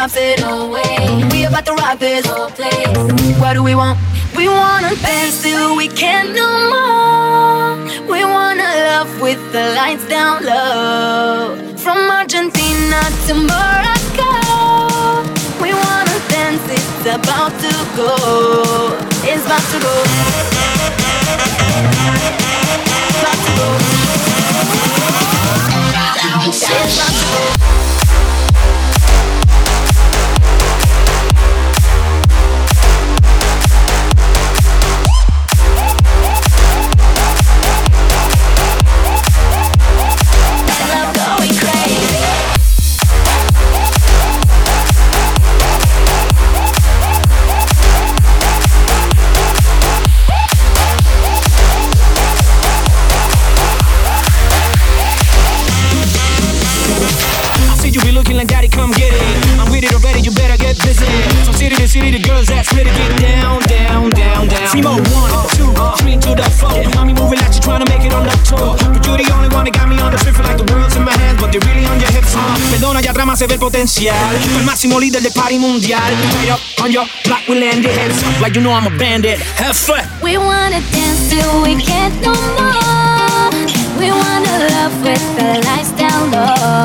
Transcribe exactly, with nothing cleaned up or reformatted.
stops it. No way. We about to rock this whole place. What do we want? We wanna dance till we can't no more. We wanna love with the lights down low. From Argentina to Morocco. We wanna dance, it's about to go. It's about to go. About to go. It's about to go. City, the girls that split it, get down, down, down, down. Primo, one, two, three to the four. Mommy moving like you trying to make it on the tour. But you're the only one that got me on the trip, feel like the world's in my hands, but they're really on your hips, huh? Perdona, ya atrás se ve el potencial. El máximo líder del party mundial. Right up on your block, we landed. Heads up like you know I'm a bandit. Have fun. We wanna dance till we can't no more. We wanna love with the lights down low.